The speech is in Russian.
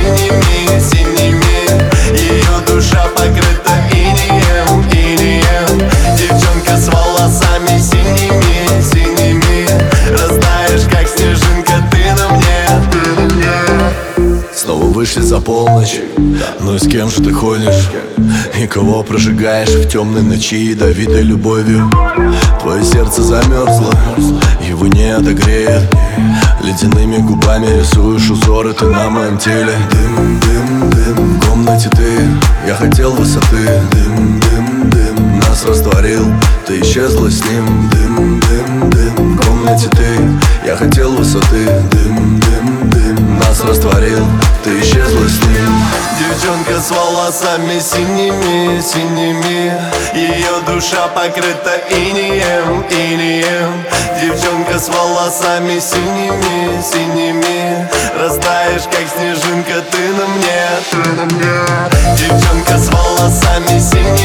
синими, синими. Ее душа покрыта инеем, инеем. Девчонка с волосами синими, синими. Растаешь, как снежинка, ты на мне, ты на мне. Снова вышли за полночь. Ну и с кем же ты ходишь? И кого прожигаешь в темной ночи ядовитой любовью? Твое сердце замерзло, его не отогреет. Ледяными губами рисуешь узоры ты на моем теле. Дым, дым, дым, в комнате ты, я хотел высоты. Дым, дым, дым, нас растворил, ты исчезла с ним. Дым, дым, дым, в комнате ты, я хотел высоты. Дым, дым, дым, нас растворил, ты исчезла с ним. Девчонка с волосами синими, синими. Ее душа покрыта инеем, инеем. Девчонка с волосами синими, синими. Растаешь, как снежинка, ты на мне, ты на мне. Девчонка с волосами синими.